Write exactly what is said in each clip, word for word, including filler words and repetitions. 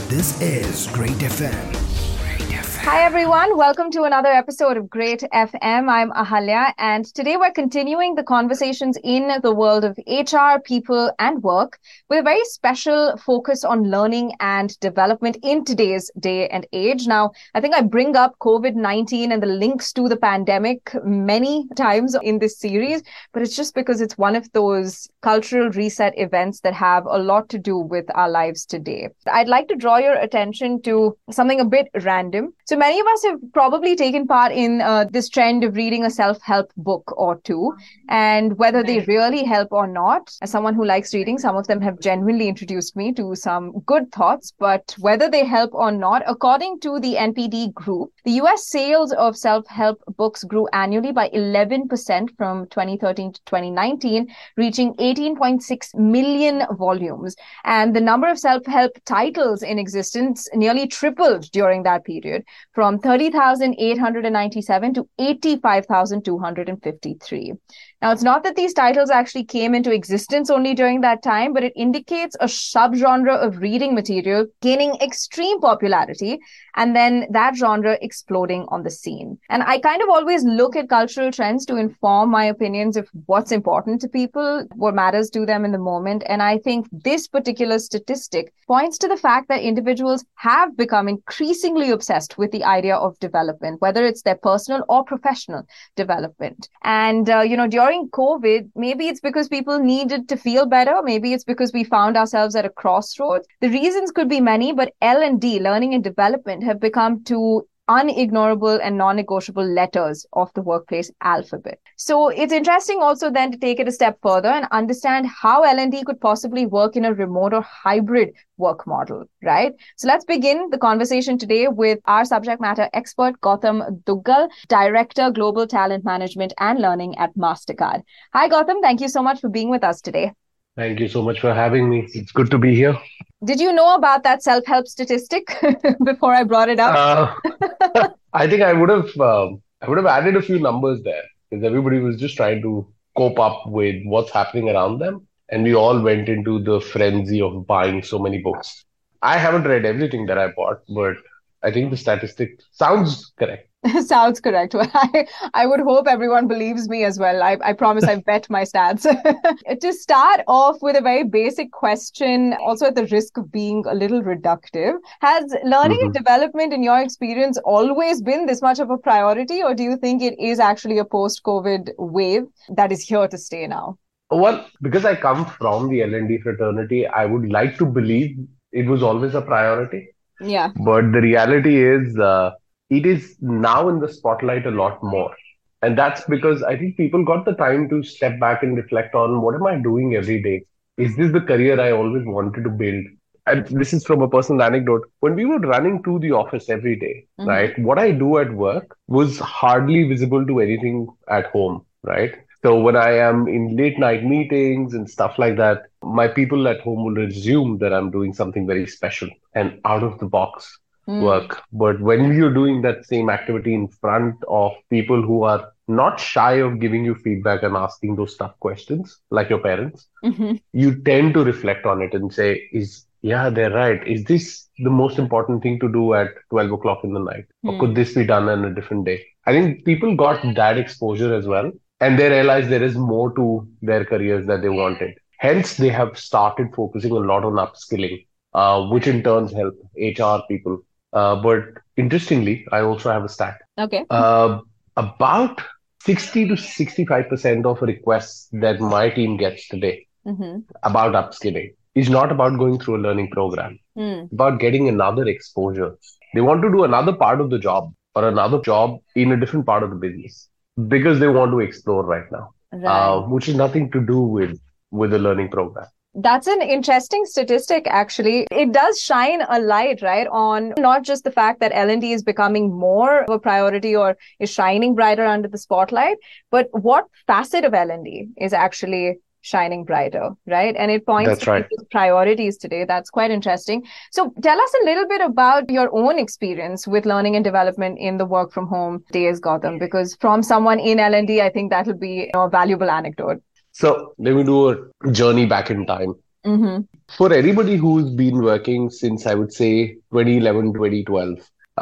This is Great F M. Hi everyone, welcome to another episode of Great F M. I'm Ahalya, and today we're continuing the conversations in the world of H R, people and work with a very special focus on learning and development in today's day and age. Now, I think I bring up COVID nineteen and the links to the pandemic many times in this series, but it's just because it's one of those cultural reset events that have a lot to do with our lives today. I'd like to draw your attention to something a bit random. So many of us have probably taken part in uh, this trend of reading a self-help book or two, and whether they really help or not, as someone who likes reading, some of them have genuinely introduced me to some good thoughts, but whether they help or not, according to the N P D Group, the U S sales of self-help books grew annually by eleven percent from twenty thirteen to twenty nineteen, reaching eighteen point six million volumes. And the number of self-help titles in existence nearly tripled during that period, from thirty thousand eight hundred ninety-seven to eighty-five thousand two hundred fifty-three. Now, it's not that these titles actually came into existence only during that time, but it indicates a subgenre of reading material gaining extreme popularity and then that genre exploding on the scene. And I kind of always look at cultural trends to inform my opinions of what's important to people, what matters to them in the moment. And I think this particular statistic points to the fact that individuals have become increasingly obsessed with the idea of development, whether it's their personal or professional development. And, uh, you know, during COVID, maybe it's because people needed to feel better. Maybe it's because we found ourselves at a crossroads. The reasons could be many, but L and D, learning and development, have become two unignorable and non-negotiable letters of the workplace alphabet. So it's interesting also then to take it a step further and understand how L and D could possibly work in a remote or hybrid work model, right? So let's begin the conversation today with our subject matter expert, Gautam Duggal, Director, Global Talent Management and Learning at Mastercard. Hi, Gautam. Thank you so much for being with us today. Thank you so much for having me. It's good to be here. Did you know about that self-help statistic before I brought it up? Uh, I think I would have um, I would have added a few numbers there because everybody was just trying to cope up with what's happening around them, and we all went into the frenzy of buying so many books. I haven't read everything that I bought, but I think the statistic sounds correct. Sounds correct. Well, I, I would hope everyone believes me as well. I, I promise I've bet my stats. To start off with a very basic question, also at the risk of being a little reductive, has learning Mhm. and development in your experience always been this much of a priority, or do you think it is actually a post-COVID wave that is here to stay now? Well, because I come from the L and D fraternity, I would like to believe it was always a priority. Yeah. But the reality is, uh, it is now in the spotlight a lot more. And that's because I think people got the time to step back and reflect on what am I doing every day? Is this the career I always wanted to build? And this is from a personal anecdote. When we were running to the office every day, Mhm. right, what I do at work was hardly visible to anything at home, right? So when I am in late night meetings and stuff like that, my people at home will assume that I'm doing something very special and out of the box Mm. work. But when you're doing that same activity in front of people who are not shy of giving you feedback and asking those tough questions, like your parents, Mhm. you tend to reflect on it and say, is, yeah, they're right. Is this the most important thing to do at twelve o'clock in the night? Or could Hmm. this be done on a different day? I think people got that exposure as well. And they realized there is more to their careers that they wanted. Hence, they have started focusing a lot on upskilling, uh, which in turns help H R people. Uh, but interestingly, I also have a stat. Okay. Uh, about sixty to sixty-five percent of requests that my team gets today Mhm. about upskilling is not about going through a learning program, Hmm. about getting another exposure. They want to do another part of the job or another job in a different part of the business because they want to explore right now, Right. uh, which is nothing to do with with a learning program. That's an interesting statistic, actually. It does shine a light, right, on not just the fact that L and D is becoming more of a priority or is shining brighter under the spotlight, but what facet of L and D is actually shining brighter, right? And it points That's to right. people's priorities today. That's quite interesting. So tell us a little bit about your own experience with learning and development in the work from home days, Gautam, because from someone in L and D, I think that'll be, you know, a valuable anecdote. So let me do a journey back in time. Mm-hmm. For anybody who's been working since, I would say, twenty eleven, twenty twelve,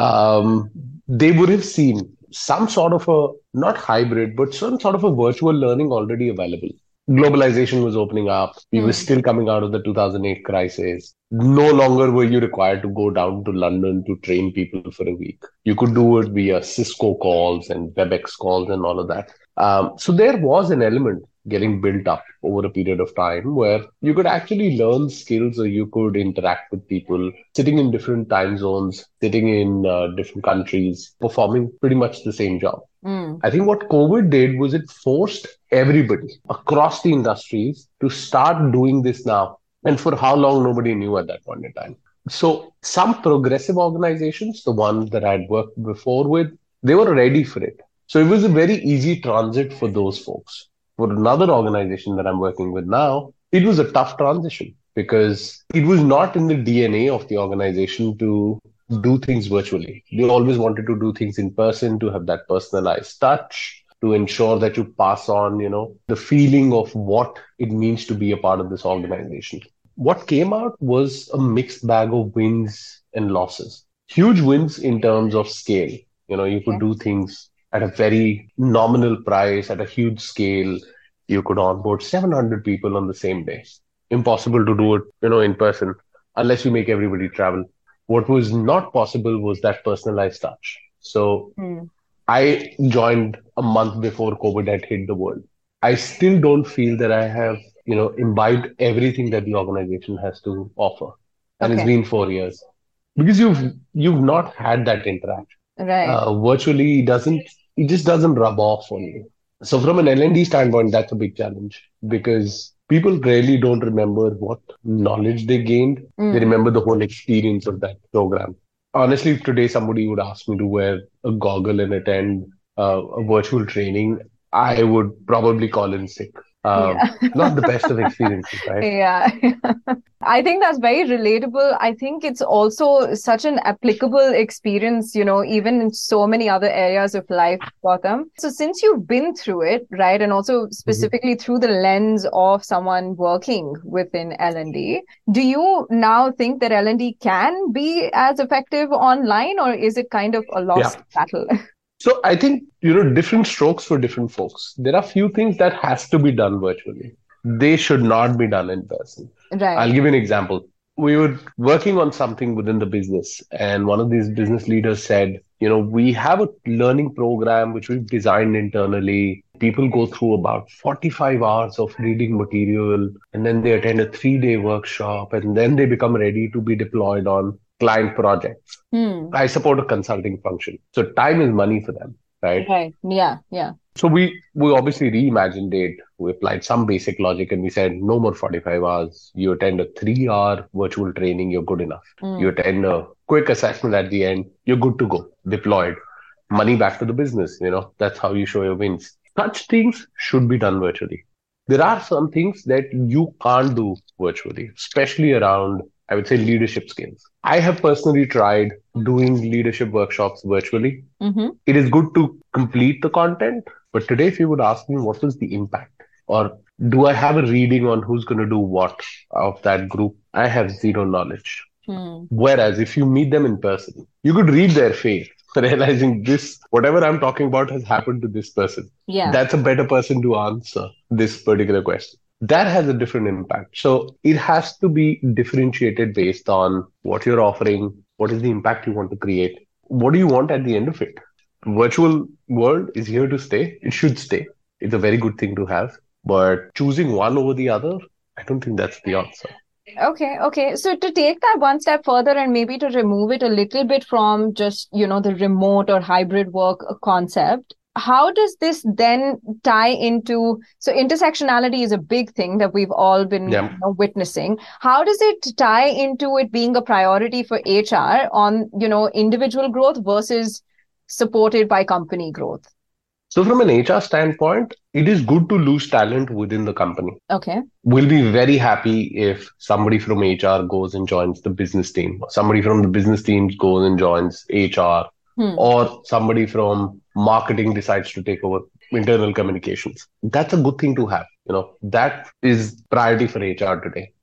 um, they would have seen some sort of a, not hybrid, but some sort of a virtual learning already available. Globalization was opening up. We were Hmm. still coming out of the two thousand eight crisis. No longer were you required to go down to London to train people for a week. You could do it via Cisco calls and WebEx calls and all of that. Um, so there was an element getting built up over a period of time where you could actually learn skills or you could interact with people sitting in different time zones, sitting in uh, different countries, performing pretty much the same job. Mm. I think what COVID did was it forced everybody across the industries to start doing this now. And for how long, nobody knew at that point in time. So some progressive organizations, the ones that I'd worked before with, they were ready for it. So it was a very easy transit for those folks. For another organization that I'm working with now, it was a tough transition because it was not in the D N A of the organization to do things virtually. They always wanted to do things in person, to have that personalized touch, to ensure that you pass on, you know, the feeling of what it means to be a part of this organization. What came out was a mixed bag of wins and losses. Huge wins in terms of scale. You know, you could Okay. do things at a very nominal price, at a huge scale. You could onboard seven hundred people on the same day. Impossible to do it, you know, in person unless you make everybody travel. What was not possible was that personalized touch. So Hmm. I joined a month before COVID had hit the world. I still don't feel that I have, you know, imbibed everything that the organization has to offer. And it's Okay. been four years because you've you've not had that interaction. Right. Uh, virtually, it doesn't it just doesn't rub off on you. So from an L and D standpoint, that's a big challenge because people rarely don't remember what knowledge they gained. They Mm. remember the whole experience of that program. Honestly, if today somebody would ask me to wear a goggle and attend uh, a virtual training, I would probably call in sick. Uh, Yeah. not the best of experiences, right? Yeah. I think that's very relatable. I think it's also such an applicable experience, you know, even in so many other areas of life, Gautam. So since you've been through it, right, and also Mhm. specifically through the lens of someone working within L and D, do you now think that L and D can be as effective online, or is it kind of a Yeah. lost battle? So I think, you know, different strokes for different folks. There are few things that has to be done virtually. They should not be done in person. I'll Right. give you an example. We were working on something within the business, and one of these business leaders said, you know, we have a learning program which we've designed internally. People go through about forty-five hours of reading material, and then they attend a three day workshop, and then they become ready to be deployed on client projects. Hmm. I support a consulting function. So time is money for them, right? Right. Yeah. Yeah. So we we obviously reimagined it. We applied some basic logic and we said no more forty-five hours. You attend a three hour virtual training, you're good enough. You Hmm. attend a quick assessment at the end, you're good to go, deployed. Money back to the business, you know, that's how you show your wins. Such things should be done virtually. There are some things that you can't do virtually, especially around, I would say, leadership skills. I have personally tried doing leadership workshops virtually. Mm-hmm. It is good to complete the content, but today, if you would ask me what was the impact, or do I have a reading on who's going to do what of that group, I have zero knowledge. Hmm. Whereas if you meet them in person, you could read their face, realizing this, whatever I'm talking about has happened to this person. Yeah. That's a better person to answer this particular question. That has a different impact. So it has to be differentiated based on what you're offering, what is the impact you want to create, what do you want at the end of it. Virtual world is here to stay. It should stay. It's a very good thing to have. But choosing one over the other, I don't think that's the answer. Okay, okay. So to take that one step further and maybe to remove it a little bit from just, you know, the remote or hybrid work uh, concept, how does this then tie into, so intersectionality is a big thing that we've all been, Yeah. you know, witnessing. How does it tie into it being a priority for H R on, you know, individual growth versus supported by company growth? So from an H R standpoint, it is good to lose talent within the company. Okay. We'll be very happy if somebody from H R goes and joins the business team, or somebody from the business teams goes and joins H R, Hmm. or somebody from marketing decides to take over internal communications. That's a good thing to have. You know, that is priority for H R today.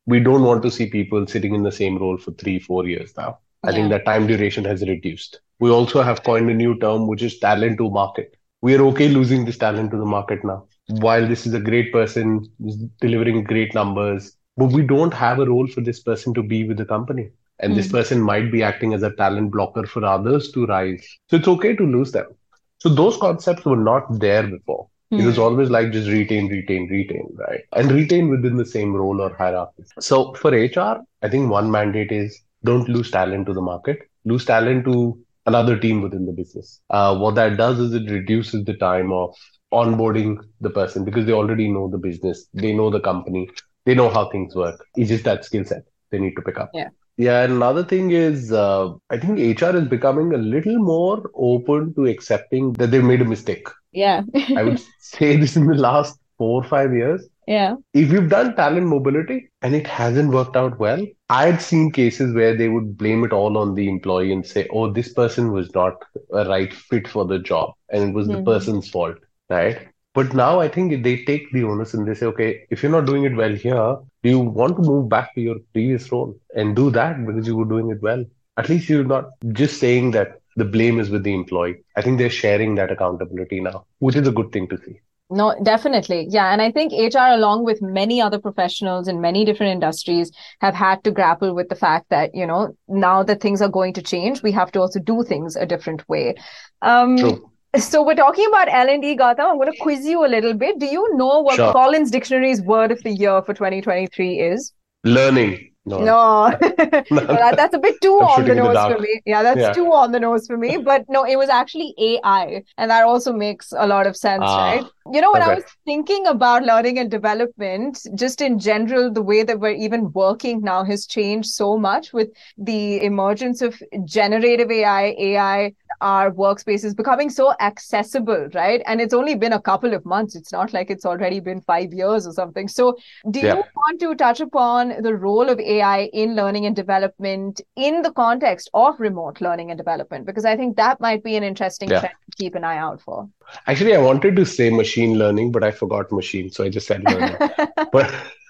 we don't want to see people sitting in the same role for three, four years now. I think Yeah. that time duration has reduced. We also have coined a new term, which is talent to market. We are okay losing this talent to the market now. While this is a great person, is delivering great numbers, but we don't have a role for this person to be with the company. And this Hmm. person might be acting as a talent blocker for others to rise. So it's okay to lose them. So those concepts were not there before. It was Hmm. always like just retain, retain, retain, right? And retain within the same role or hierarchy. So for H R, I think one mandate is don't lose talent to the market, lose talent to another team within the business. Uh, what that does is it reduces the time of onboarding the person because they already know the business, they know the company, they know how things work. It's just that skill set they need to pick up. Yeah. Yeah, and another thing is, uh, I think H R is becoming a little more open to accepting that they've made a mistake. Yeah. I would say this in the last four or five years. Yeah. If you've done talent mobility and it hasn't worked out well, I'd seen cases where they would blame it all on the employee and say, oh, this person was not a right fit for the job and it was the Hmm. person's fault, right? But now I think they take the onus and they say, okay, if you're not doing it well here, do you want to move back to your previous role and do that because you were doing it well? At least you're not just saying that the blame is with the employee. I think they're sharing that accountability now, which is a good thing to see. No, definitely. Yeah. And I think H R, along with many other professionals in many different industries, have had to grapple with the fact that, you know, now that things are going to change, we have to also do things a different way. Um, True. so we're talking about L and D, Gautam. I'm going to quiz you a little bit. Do you know what Sure. Collins Dictionary's word of the year for twenty twenty-three is? Learning. No, No, no, that, that's a bit too I'm on the shooting in the nose for dark. me. Yeah, that's Yeah. too on the nose for me. But no, it was actually A I. And that also makes a lot of sense, right? Ah, You know, when I okay. was thinking about learning and development, just in general, the way that we're even working now has changed so much with the emergence of generative A I, A I. Our workspace is becoming so accessible, right? And it's only been a couple of months. It's not like it's already been five years or something. So, do you Yeah. want to touch upon the role of A I in learning and development in the context of remote learning and development? Because I think that might be an interesting Yeah. trend to keep an eye out for. Actually, I wanted to say machine learning, but I forgot machine, so I just said learning. But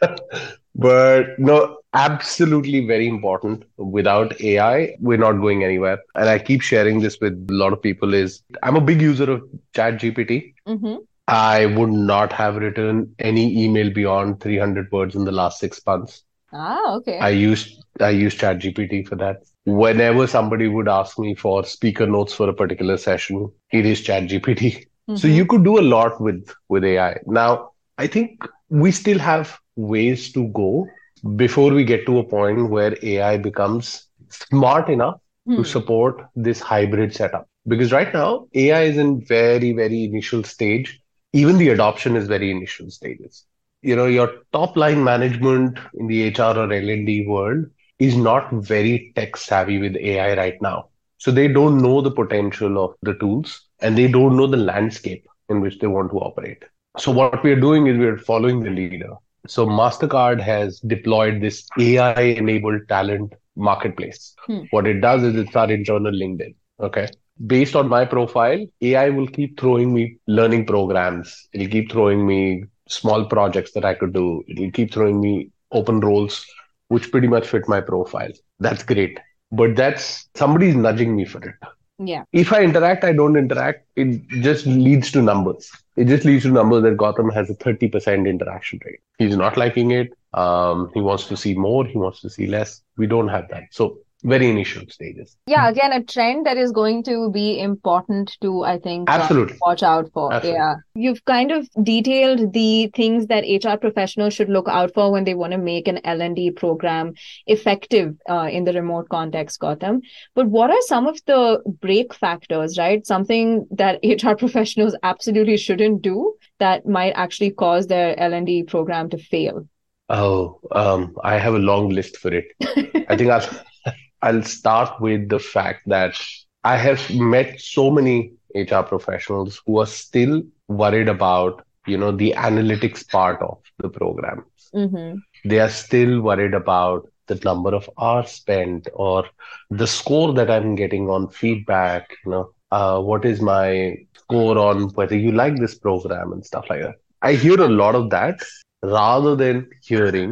but no, absolutely very important. Without A I, we're not going anywhere. And I keep sharing this with a lot of people is I'm a big user of ChatGPT. Mm-hmm. I would not have written any email beyond three hundred words in the last six months. Ah, okay. I used I use ChatGPT for that. Whenever somebody would ask me for speaker notes for a particular session, it is ChatGPT. So Mm-hmm. you could do a lot with with A I. Now, I think we still have ways to go before we get to a point where A I becomes smart enough to Hmm. support this hybrid setup. Because right now, A I is in very, very initial stage. Even the adoption is very initial stages. You know, your top line management in the H R or L and D world is not very tech savvy with A I right now. So they don't know the potential of the tools and they don't know the landscape in which they want to operate. So what we are doing is we are following the leader. So MasterCard has deployed this A I enabled talent marketplace. Hmm. What it does is it's our internal LinkedIn. Okay. Based on my profile, A I will keep throwing me learning programs. It'll keep throwing me small projects that I could do. It'll keep throwing me open roles, which pretty much fit my profile. That's great. But that's somebody's nudging me for it. Yeah. If I interact, I don't interact, it just leads to numbers. It just leads to numbers that Gotham has a thirty percent interaction rate. He's not liking it. Um, he wants to see more. He wants to see less. We don't have that. So very initial stages. Yeah, again, a trend that is going to be important to, I think, uh, Absolutely. watch out for. Absolutely. Yeah. You've kind of detailed the things that H R professionals should look out for when they want to make an L and D program effective uh, in the remote context, Gautam. But what are some of the break factors, right? Something that H R professionals absolutely shouldn't do that might actually cause their L and D program to fail? Oh, um, I have a long list for it. I think I'll I'll start with the fact that I have met so many H R professionals who are still worried about, you know, the analytics part of the program. Mm-hmm. They are still worried about the number of hours spent or the score that I'm getting on feedback, you know, uh, what is my score on whether you like this program and stuff like that. I hear a lot of that rather than hearing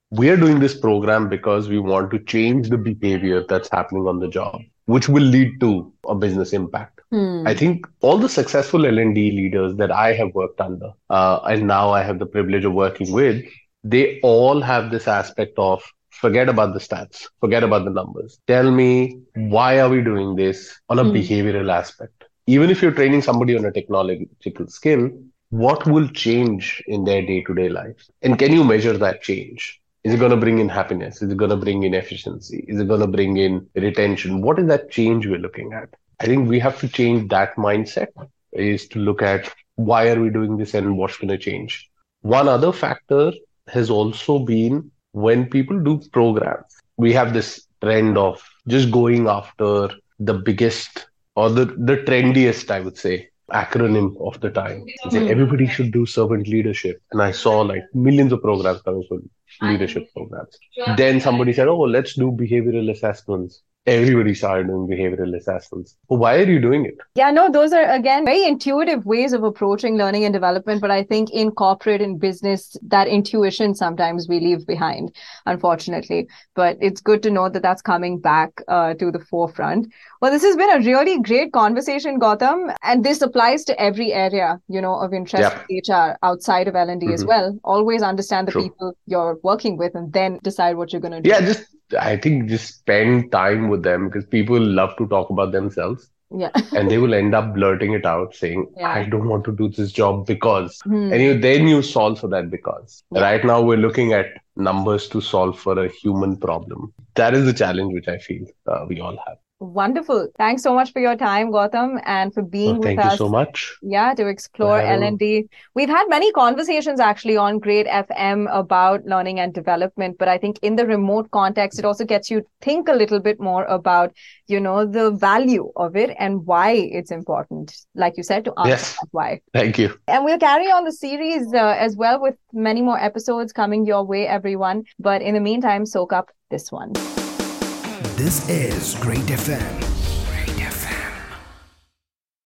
We are doing this program because we want to change the behavior that's happening on the job, which will lead to a business impact. Hmm. I think all the successful L and D leaders that I have worked under, uh, and now I have the privilege of working with, they all have this aspect of forget about the stats, forget about the numbers. Tell me, why are we doing this on a Hmm. behavioral aspect? Even if you're training somebody on a technological skill, what will change in their day-to-day life? And can you measure that change? Is it going to bring in happiness? Is it going to bring in efficiency? Is it going to bring in retention? What is that change we're looking at? I think we have to change that mindset, is to look at why are we doing this and what's going to change. One other factor has also been when people do programs, we have this trend of just going after the biggest or the, the trendiest, I would say, acronym of the time. Say Hmm. everybody should do servant leadership. And I saw like millions of programs coming from leadership programs. Then somebody said, oh, let's do behavioral assessments. Everybody started doing behavioral assessments. Why are you doing it? Yeah, no, those are, again, very intuitive ways of approaching learning and development. But I think in corporate and business, that intuition sometimes we leave behind, unfortunately. But it's good to know that that's coming back uh, to the forefront. Well, this has been a really great conversation, Gautam. And this applies to every area, you know, of interest Yeah. in H R outside of L and D as Mhm. well. Always understand the True. people you're working with and then decide what you're going to do. Yeah, just I think just spend time with them because people love to talk about themselves Yeah. and they will end up blurting it out saying, Yeah. I don't want to do this job because. Hmm. And you then you solve for that because. Yeah. Right now we're looking at numbers to solve for a human problem. That is the challenge which I feel uh, we all have. Wonderful. Thanks so much for your time, Gautam, and for being Well, with thank you us. so much Yeah, to for explore L having and D. We've had many conversations actually on Great F M about learning and development, but I think in the remote context, it also gets you to think a little bit more about, you know, the value of it and why it's important, like you said, to answer Yes. that why. Thank you. And we'll carry on the series uh, as well with many more episodes coming your way, everyone. But in the meantime, soak up this one. This is Great F M. Great F M.